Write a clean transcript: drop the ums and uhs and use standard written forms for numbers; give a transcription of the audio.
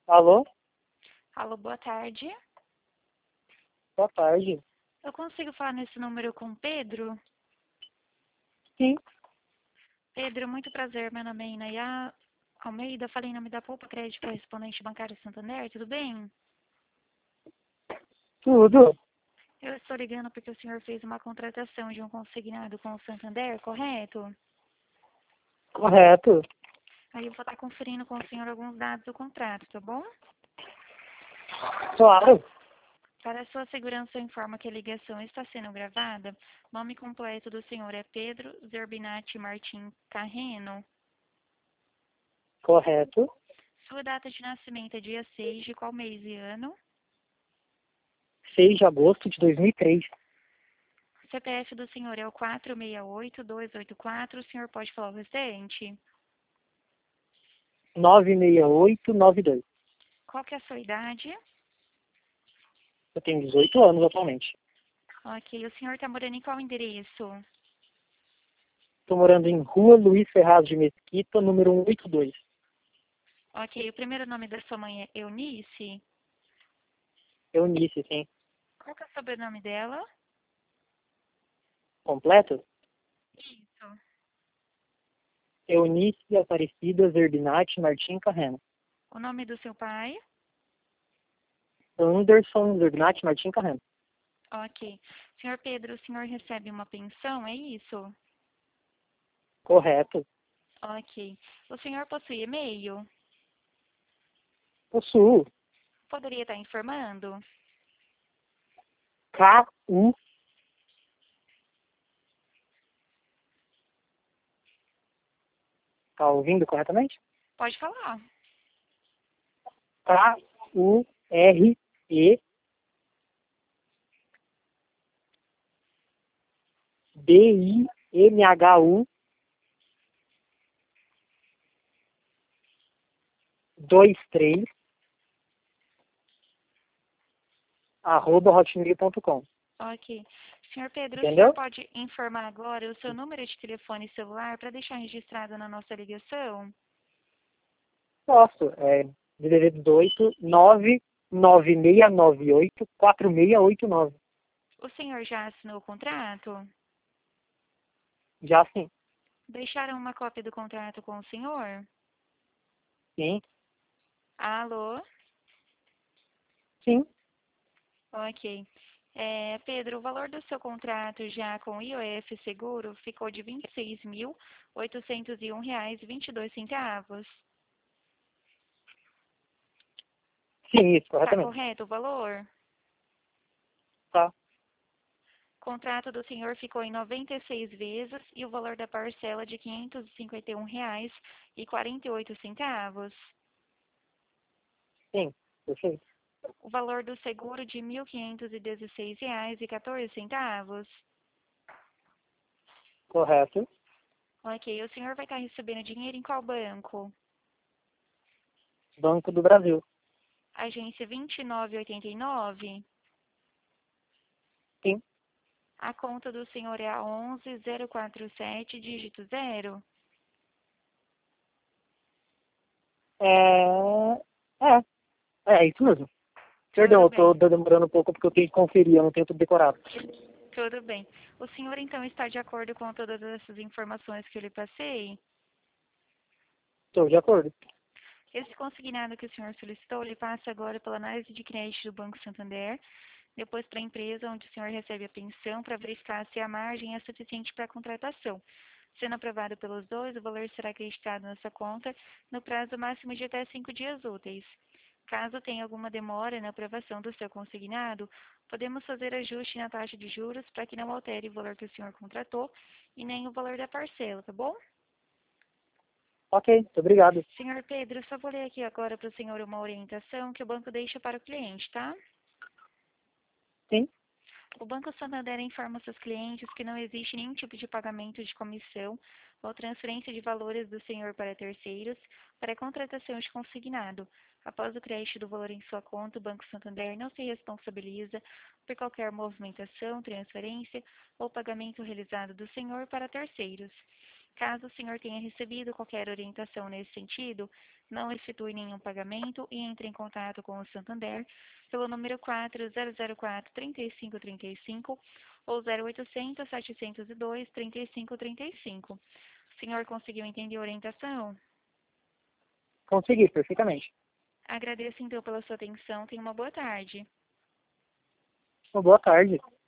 Alô? Alô, boa tarde. Boa tarde. Eu consigo falar nesse número com Pedro? Sim, Pedro, muito prazer. Meu nome é Inaya Almeida. Falei em nome da Poupa Crédito Correspondente Bancário Santander. Tudo bem? tudo. Eu estou ligando porque o senhor fez uma contratação de um consignado com o Santander, correto? Correto. Aí eu vou estar conferindo com o senhor alguns dados do contrato, tá bom? Claro. Para a sua segurança, eu informo que a ligação está sendo gravada. Nome completo do senhor é Pedro Zerbinati Martim Carreno. Correto. Sua data de nascimento é dia 6 de qual mês e ano? 6 de agosto de 2003. CPF do senhor é o 468-284. O senhor pode falar o restante? 96892. Qual que é a sua idade? Eu tenho 18 anos atualmente. Ok. O senhor está morando em qual endereço? Estou morando em Rua Luiz Ferraz de Mesquita, número 182. Ok. O primeiro nome da sua mãe é Eunice? Eunice, sim. Qual que é o sobrenome dela? Completo? Isso. Eunice Aparecida Zerbinati Martim Carreno. O nome do seu pai? Anderson Zerbinati Martim Carreno. Ok. Senhor Pedro, o senhor recebe uma pensão, é isso? Correto. Ok. O senhor possui e-mail? Possuo. Poderia estar informando? KU. Tá ouvindo corretamente? Pode falar. KURE BIMHU 23 @hotmail.com. Ok. Senhor Pedro, o senhor Entendeu? pode informar agora o seu número de telefone celular para deixar registrado na nossa ligação? Posso. É DDD 18 99698 4689. O senhor já assinou o contrato? Já sim. Deixaram uma cópia do contrato com o senhor? Sim. Alô? Sim. Ok. Pedro, o valor do seu contrato já com o IOF Seguro ficou de R$ 26.801,22. Sim, isso, Está corretamente. correto o valor? Tá. O contrato do senhor ficou em 96 vezes e o valor da parcela de R$ 551,48. Sim. Perfeito. O valor do seguro de R$ 1.516,14. Correto. Ok, o senhor vai estar recebendo dinheiro em qual banco? Banco do Brasil. Agência 2989. Sim. A conta do senhor é a 11047, dígito 0. É. É. É isso mesmo. Perdão, Tudo eu tô bem, demorando um pouco porque eu tenho que conferir, eu não tenho tudo decorado. tudo bem. O senhor então está de acordo com todas essas informações que eu lhe passei? Estou de acordo. Esse consignado que o senhor solicitou, ele passa agora pela análise de crédito do Banco Santander, depois para a empresa onde o senhor recebe a pensão, para verificar se a margem é suficiente para a contratação. Sendo aprovado pelos dois, o valor será acreditado na sua conta no prazo máximo de até 5 dias úteis. Caso tenha alguma demora na aprovação do seu consignado, podemos fazer ajuste na taxa de juros para que não altere o valor que o senhor contratou e nem o valor da parcela, tá bom? Ok, muito obrigado. Senhor Pedro, só vou ler aqui agora para o senhor uma orientação que o banco deixa para o cliente, tá? Sim. O Banco Santander informa seus clientes que não existe nenhum tipo de pagamento de comissão ou transferência de valores do senhor para terceiros para a contratação de consignado. Após o crédito do valor em sua conta, o Banco Santander não se responsabiliza por qualquer movimentação, transferência ou pagamento realizado do senhor para terceiros. Caso o senhor tenha recebido qualquer orientação nesse sentido, não efetue nenhum pagamento e entre em contato com o Santander pelo número 4004-3535 ou 0800 702 3535. O senhor conseguiu entender a orientação? Consegui, perfeitamente. Agradeço então pela sua atenção. Tenha uma boa tarde. Uma boa tarde.